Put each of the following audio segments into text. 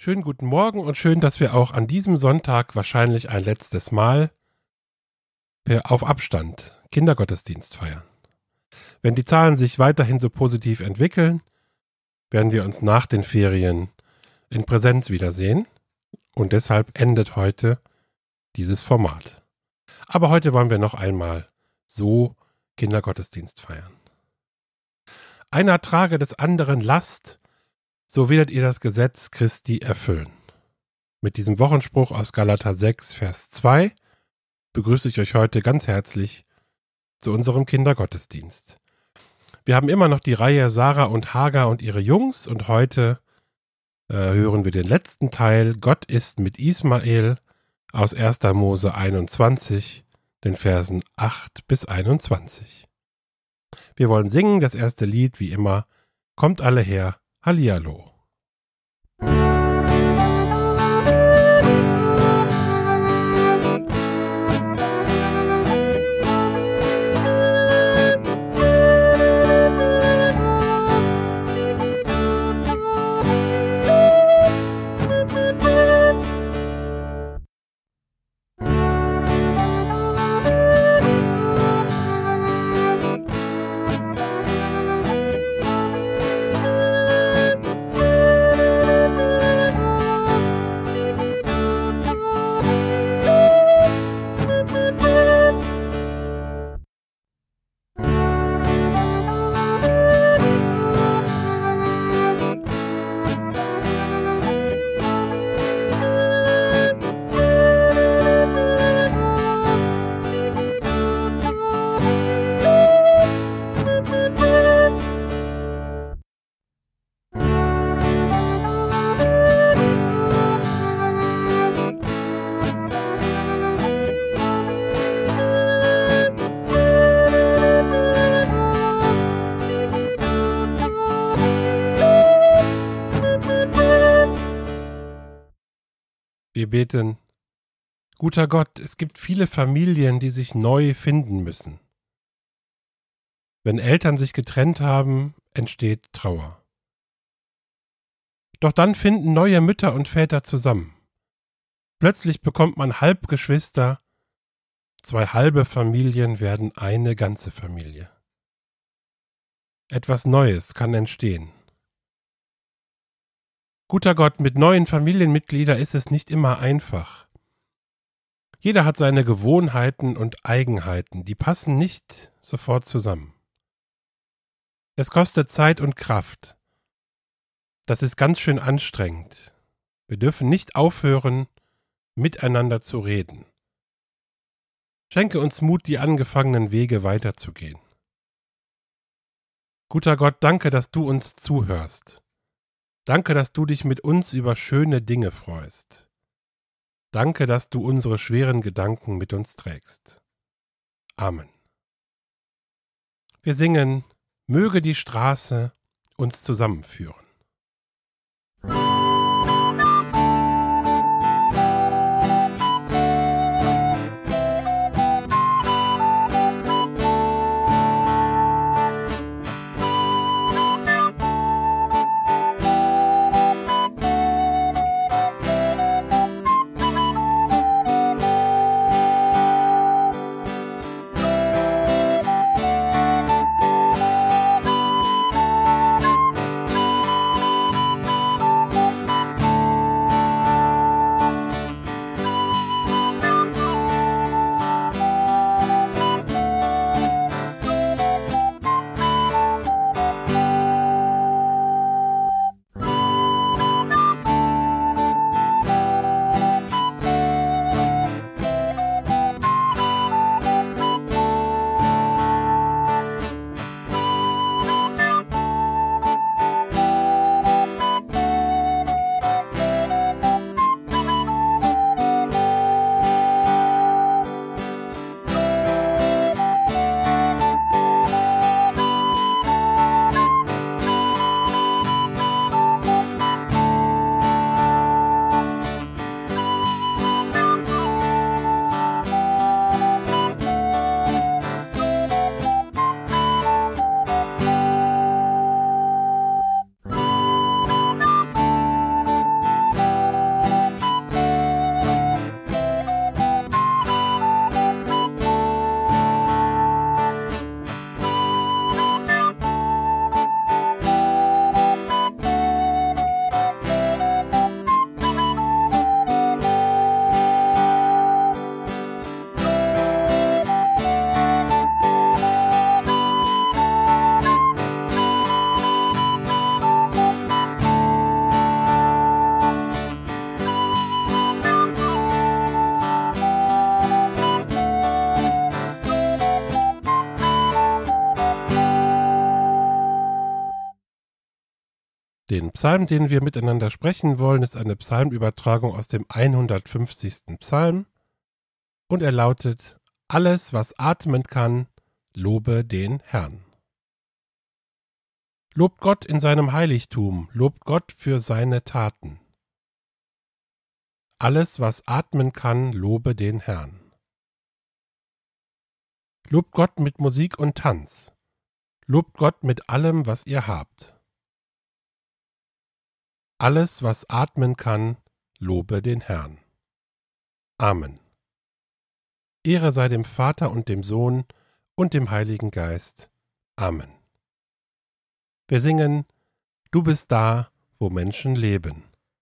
Schönen guten Morgen und schön, dass wir auch an diesem Sonntag wahrscheinlich ein letztes Mal auf Abstand Kindergottesdienst feiern. Wenn die Zahlen sich weiterhin so positiv entwickeln, werden wir uns nach den Ferien in Präsenz wiedersehen und deshalb endet heute dieses Format. Aber heute wollen wir noch einmal so Kindergottesdienst feiern. Einer trage des anderen Last, so werdet ihr das Gesetz Christi erfüllen. Mit diesem Wochenspruch aus Galater 6, Vers 2 begrüße ich euch heute ganz herzlich zu unserem Kindergottesdienst. Wir haben immer noch die Reihe Sarah und Hagar und ihre Jungs und heute hören wir den letzten Teil Gott ist mit Ismael aus 1. Mose 21, den Versen 8 bis 21. Wir wollen singen das erste Lied wie immer Kommt alle her, Hallihallo. Wir beten, guter Gott, es gibt viele Familien, die sich neu finden müssen. Wenn Eltern sich getrennt haben, entsteht Trauer. Doch dann finden neue Mütter und Väter zusammen. Plötzlich bekommt man Halbgeschwister, zwei halbe Familien werden eine ganze Familie. Etwas Neues kann entstehen. Guter Gott, mit neuen Familienmitgliedern ist es nicht immer einfach. Jeder hat seine Gewohnheiten und Eigenheiten, die passen nicht sofort zusammen. Es kostet Zeit und Kraft. Das ist ganz schön anstrengend. Wir dürfen nicht aufhören, miteinander zu reden. Schenke uns Mut, die angefangenen Wege weiterzugehen. Guter Gott, danke, dass du uns zuhörst. Danke, dass du dich mit uns über schöne Dinge freust. Danke, dass du unsere schweren Gedanken mit uns trägst. Amen. Wir singen, möge die Straße uns zusammenführen. Den Psalm, den wir miteinander sprechen wollen, ist eine Psalmübertragung aus dem 150. Psalm und er lautet: Alles, was atmen kann, lobe den Herrn. Lobt Gott in seinem Heiligtum, lobt Gott für seine Taten. Alles, was atmen kann, lobe den Herrn. Lobt Gott mit Musik und Tanz. Lobt Gott mit allem, was ihr habt. Alles, was atmen kann, lobe den Herrn. Amen. Ehre sei dem Vater und dem Sohn und dem Heiligen Geist. Amen. Wir singen: Du bist da, wo Menschen leben.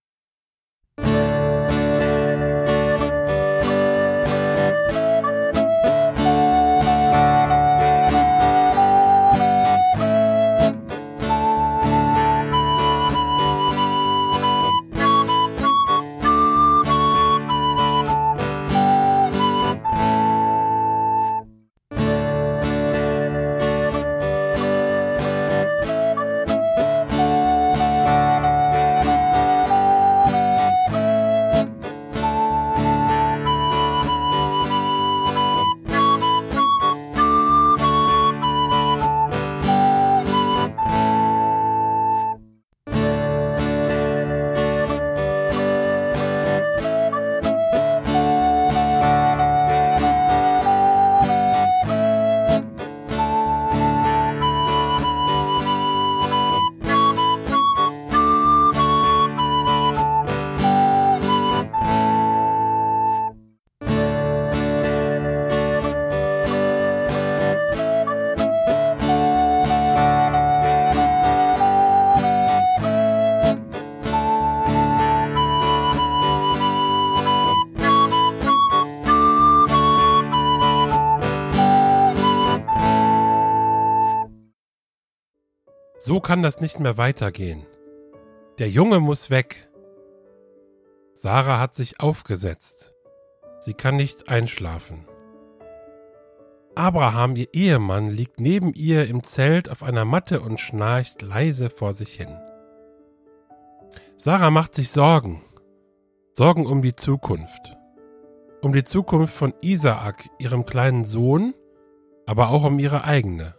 So kann das nicht mehr weitergehen. Der Junge muss weg. Sarah hat sich aufgesetzt. Sie kann nicht einschlafen. Abraham, ihr Ehemann, liegt neben ihr im Zelt auf einer Matte und schnarcht leise vor sich hin. Sarah macht sich Sorgen. Sorgen um die Zukunft. Um die Zukunft von Isaak, ihrem kleinen Sohn, aber auch um ihre eigene.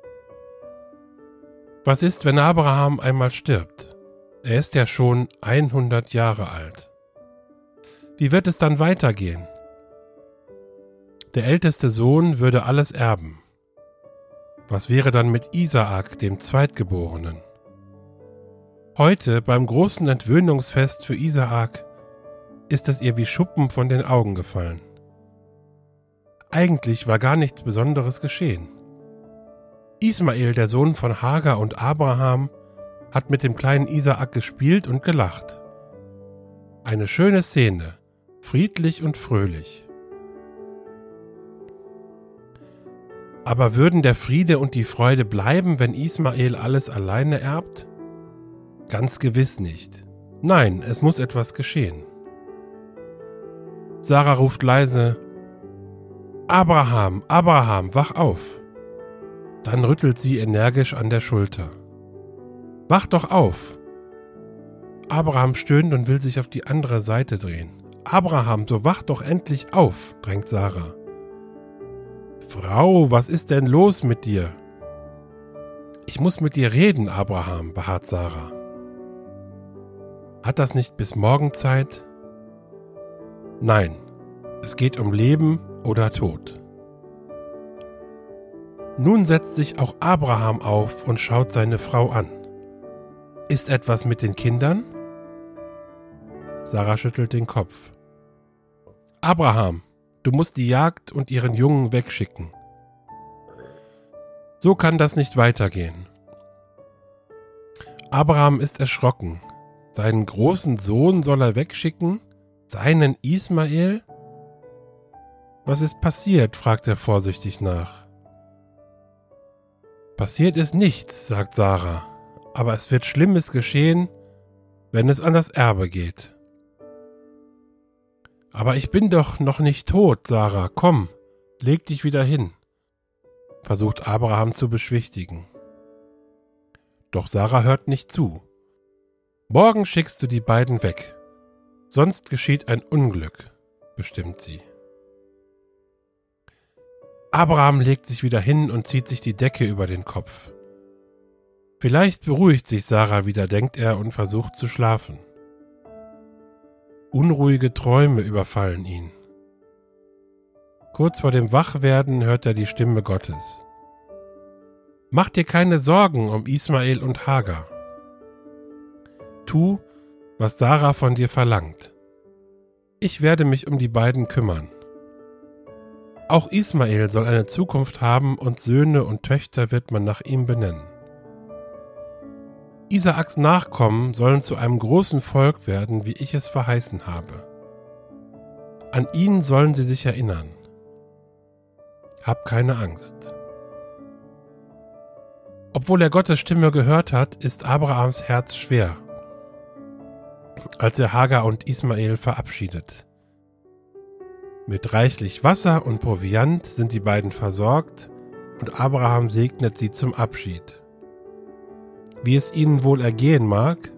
Was ist, wenn Abraham einmal stirbt? Er ist ja schon 100 Jahre alt. Wie wird es dann weitergehen? Der älteste Sohn würde alles erben. Was wäre dann mit Isaak, dem Zweitgeborenen? Heute, beim großen Entwöhnungsfest für Isaak, ist es ihr wie Schuppen von den Augen gefallen. Eigentlich war gar nichts Besonderes geschehen. Ismael, der Sohn von Hagar und Abraham, hat mit dem kleinen Isaak gespielt und gelacht. Eine schöne Szene, friedlich und fröhlich. Aber würden der Friede und die Freude bleiben, wenn Ismael alles alleine erbt? Ganz gewiss nicht. Nein, es muss etwas geschehen. Sarah ruft leise: Abraham, Abraham, wach auf! Dann rüttelt sie energisch an der Schulter. Wach doch auf! Abraham stöhnt und will sich auf die andere Seite drehen. Abraham, so wach doch endlich auf, drängt Sarah. Frau, was ist denn los mit dir? Ich muss mit dir reden, Abraham, beharrt Sarah. Hat das nicht bis morgen Zeit? Nein, es geht um Leben oder Tod. Nun setzt sich auch Abraham auf und schaut seine Frau an. Ist etwas mit den Kindern? Sarah schüttelt den Kopf. Abraham, du musst die Jagd und ihren Jungen wegschicken. So kann das nicht weitergehen. Abraham ist erschrocken. Seinen großen Sohn soll er wegschicken? Seinen Ismael? Was ist passiert? Fragt er vorsichtig nach. Passiert ist nichts, sagt Sarah, aber es wird Schlimmes geschehen, wenn es an das Erbe geht. Aber ich bin doch noch nicht tot, Sarah, komm, leg dich wieder hin, versucht Abraham zu beschwichtigen. Doch Sarah hört nicht zu. Morgen schickst du die beiden weg, sonst geschieht ein Unglück, bestimmt sie. Abraham legt sich wieder hin und zieht sich die Decke über den Kopf. Vielleicht beruhigt sich Sarah wieder, denkt er und versucht zu schlafen. Unruhige Träume überfallen ihn. Kurz vor dem Wachwerden hört er die Stimme Gottes. Mach dir keine Sorgen um Ismael und Hagar. Tu, was Sarah von dir verlangt. Ich werde mich um die beiden kümmern. Auch Ismael soll eine Zukunft haben und Söhne und Töchter wird man nach ihm benennen. Isaaks Nachkommen sollen zu einem großen Volk werden, wie ich es verheißen habe. An ihn sollen sie sich erinnern. Hab keine Angst. Obwohl er Gottes Stimme gehört hat, ist Abrahams Herz schwer, als er Hagar und Ismael verabschiedet. Mit reichlich Wasser und Proviant sind die beiden versorgt und Abraham segnet sie zum Abschied. Wie es ihnen wohl ergehen mag?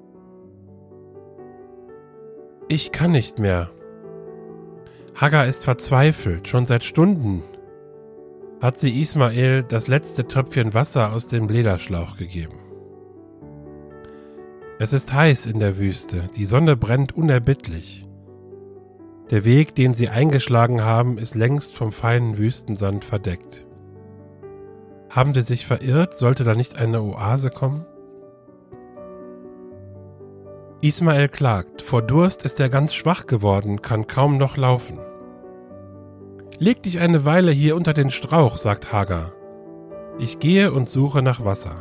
Ich kann nicht mehr. Hagar ist verzweifelt, schon seit Stunden hat sie Ismael das letzte Tröpfchen Wasser aus dem Lederschlauch gegeben. Es ist heiß in der Wüste, die Sonne brennt unerbittlich. Der Weg, den sie eingeschlagen haben, ist längst vom feinen Wüstensand verdeckt. Haben sie sich verirrt? Sollte da nicht eine Oase kommen? Ismael klagt, vor Durst ist er ganz schwach geworden, kann kaum noch laufen. Leg dich eine Weile hier unter den Strauch, sagt Hagar. Ich gehe und suche nach Wasser.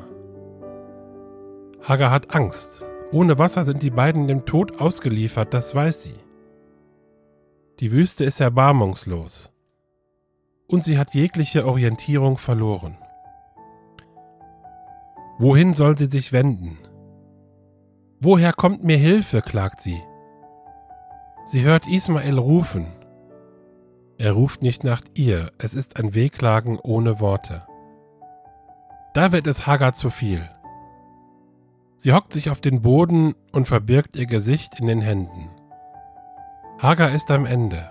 Hagar hat Angst. Ohne Wasser sind die beiden dem Tod ausgeliefert, das weiß sie. Die Wüste ist erbarmungslos. Und sie hat jegliche Orientierung verloren. Wohin soll sie sich wenden? Woher kommt mir Hilfe, klagt sie. Sie hört Ismael rufen. Er ruft nicht nach ihr, es ist ein Wehklagen ohne Worte. Da wird es Hagar zu viel. Sie hockt sich auf den Boden und verbirgt ihr Gesicht in den Händen. Hagar ist am Ende.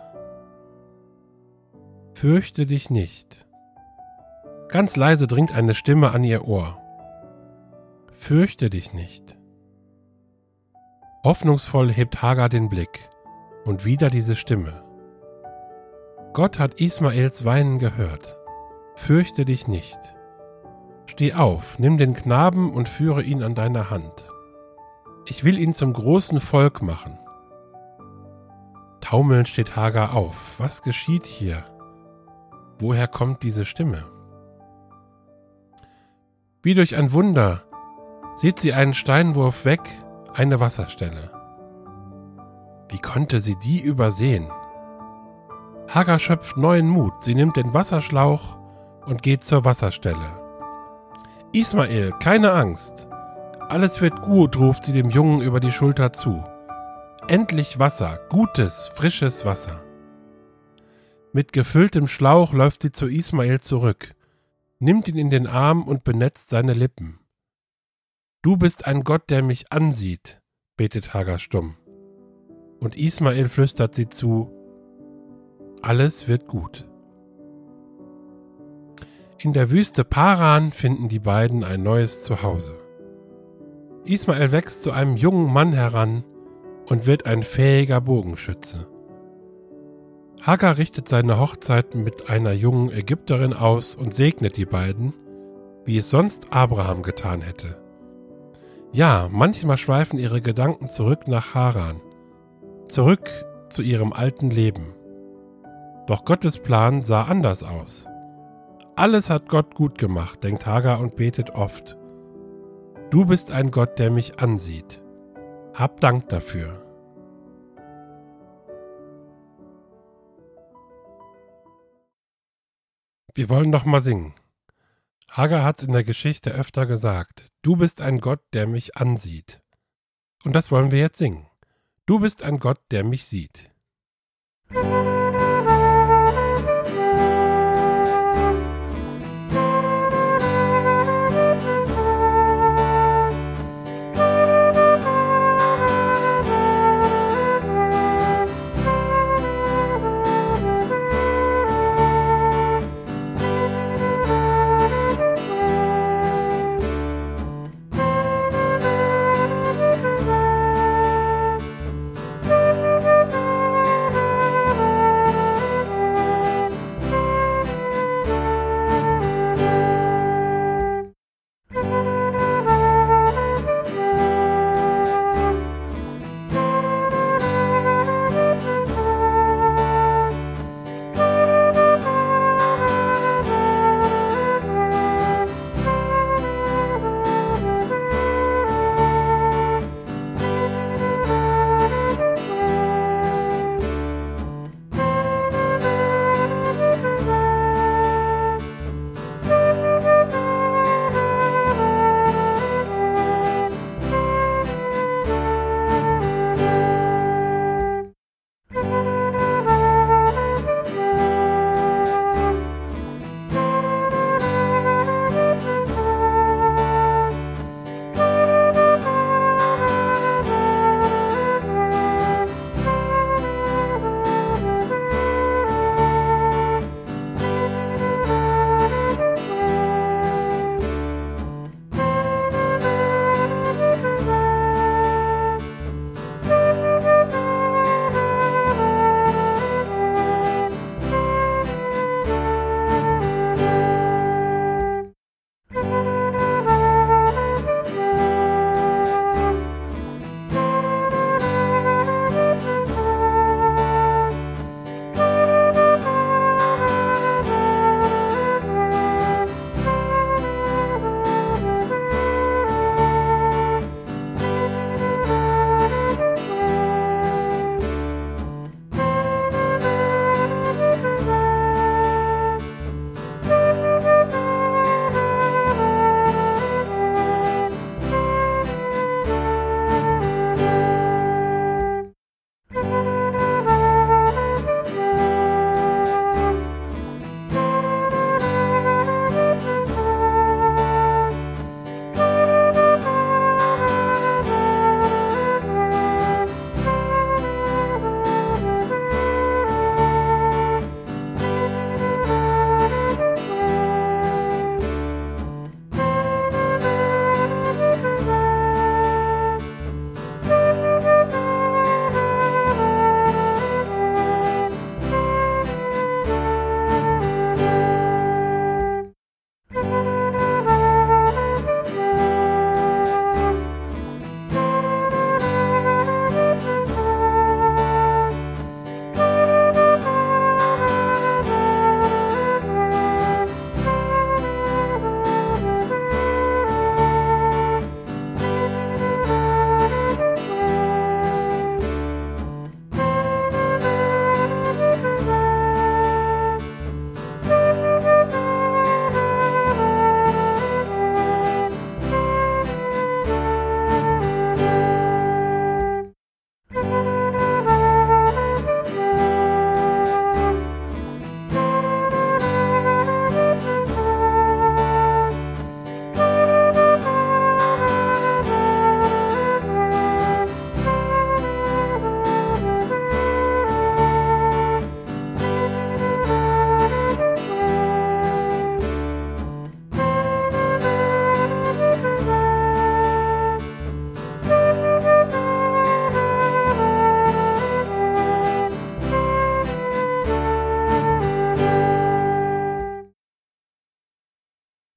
Fürchte dich nicht. Ganz leise dringt eine Stimme an ihr Ohr. Fürchte dich nicht. Hoffnungsvoll hebt Hagar den Blick und wieder diese Stimme. Gott hat Ismaels Weinen gehört. Fürchte dich nicht. Steh auf, nimm den Knaben und führe ihn an deiner Hand. Ich will ihn zum großen Volk machen. Taumelnd steht Hagar auf. Was geschieht hier? Woher kommt diese Stimme? Wie durch ein Wunder sieht sie einen Steinwurf weg, eine Wasserstelle. Wie konnte sie die übersehen? Hagar schöpft neuen Mut. Sie nimmt den Wasserschlauch und geht zur Wasserstelle. Ismael, keine Angst. Alles wird gut, ruft sie dem Jungen über die Schulter zu. Endlich Wasser, gutes, frisches Wasser. Mit gefülltem Schlauch läuft sie zu Ismael zurück, nimmt ihn in den Arm und benetzt seine Lippen. Du bist ein Gott, der mich ansieht, betet Hagar stumm. Und Ismael flüstert sie zu, alles wird gut. In der Wüste Paran finden die beiden ein neues Zuhause. Ismael wächst zu einem jungen Mann heran und wird ein fähiger Bogenschütze. Hagar richtet seine Hochzeit mit einer jungen Ägypterin aus und segnet die beiden, wie es sonst Abraham getan hätte. Ja, manchmal schweifen ihre Gedanken zurück nach Haran, zurück zu ihrem alten Leben. Doch Gottes Plan sah anders aus. Alles hat Gott gut gemacht, denkt Hagar und betet oft. Du bist ein Gott, der mich ansieht. Hab Dank dafür. Wir wollen noch mal singen. Hagar hat es in der Geschichte öfter gesagt. Du bist ein Gott, der mich ansieht. Und das wollen wir jetzt singen. Du bist ein Gott, der mich sieht.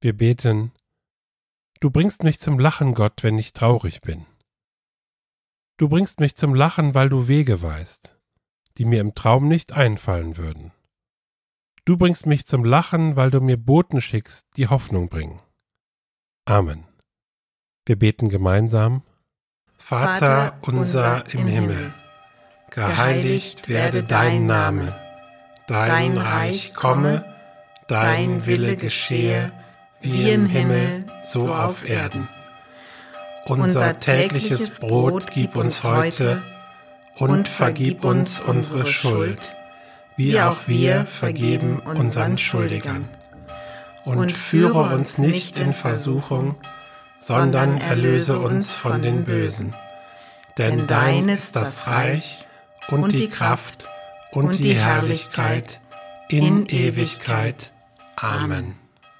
Wir beten: Du bringst mich zum Lachen, Gott, wenn ich traurig bin. Du bringst mich zum Lachen, weil du Wege weißt, die mir im Traum nicht einfallen würden. Du bringst mich zum Lachen, weil du mir Boten schickst, die Hoffnung bringen. Amen. Wir beten gemeinsam: Vater unser im Himmel, geheiligt werde dein Name, dein Reich komme, dein Wille geschehe, wie im Himmel, so auf Erden. Unser tägliches Brot gib uns heute und vergib uns unsere Schuld, wie auch wir vergeben unseren Schuldigern. Und führe uns nicht in Versuchung, sondern erlöse uns von den Bösen. Denn dein ist das Reich und die Kraft und die Herrlichkeit in Ewigkeit. Amen.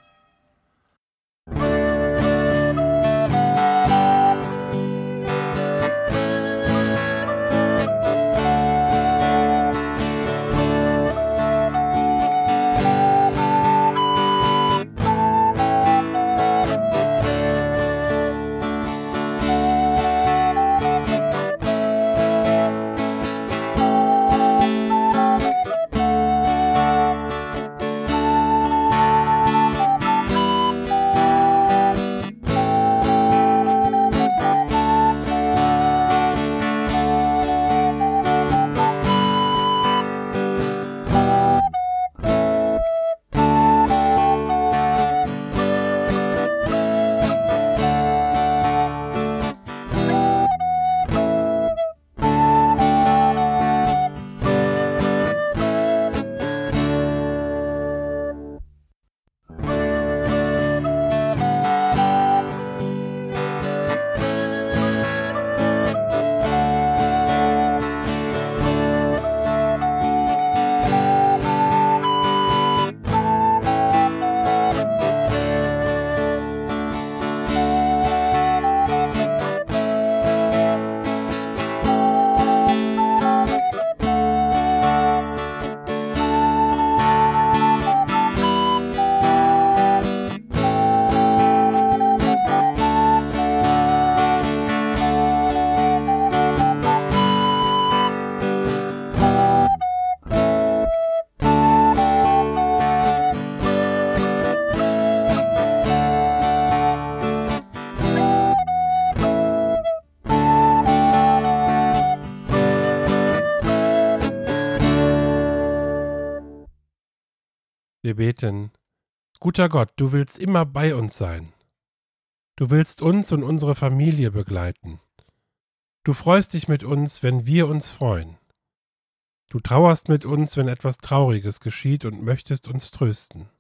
Wir beten: Guter Gott, du willst immer bei uns sein. Du willst uns und unsere Familie begleiten. Du freust dich mit uns, wenn wir uns freuen. Du trauerst mit uns, wenn etwas Trauriges geschieht und möchtest uns trösten.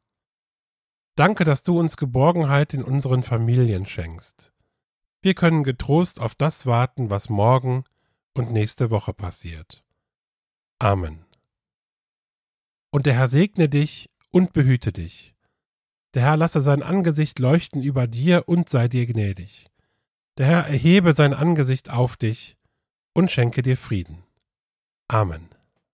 Danke, dass du uns Geborgenheit in unseren Familien schenkst. Wir können getrost auf das warten, was morgen und nächste Woche passiert. Amen. Und der Herr segne dich und behüte dich. Der Herr lasse sein Angesicht leuchten über dir und sei dir gnädig. Der Herr erhebe sein Angesicht auf dich und schenke dir Frieden. Amen.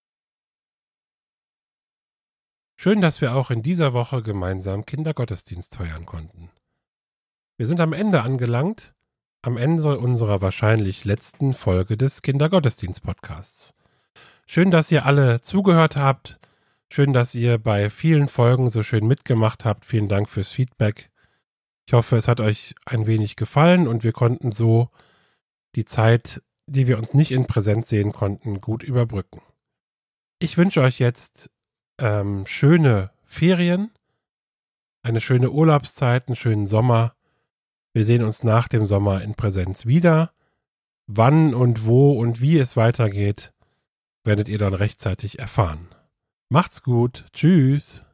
Schön, dass wir auch in dieser Woche gemeinsam Kindergottesdienst feiern konnten. Wir sind am Ende angelangt, am Ende unserer wahrscheinlich letzten Folge des Kindergottesdienst-Podcasts. Schön, dass ihr alle zugehört habt. Schön, dass ihr bei vielen Folgen so schön mitgemacht habt. Vielen Dank fürs Feedback. Ich hoffe, es hat euch ein wenig gefallen und wir konnten so die Zeit, die wir uns nicht in Präsenz sehen konnten, gut überbrücken. Ich wünsche euch jetzt schöne Ferien, eine schöne Urlaubszeit, einen schönen Sommer. Wir sehen uns nach dem Sommer in Präsenz wieder. Wann und wo und wie es weitergeht, werdet ihr dann rechtzeitig erfahren. Macht's gut. Tschüss.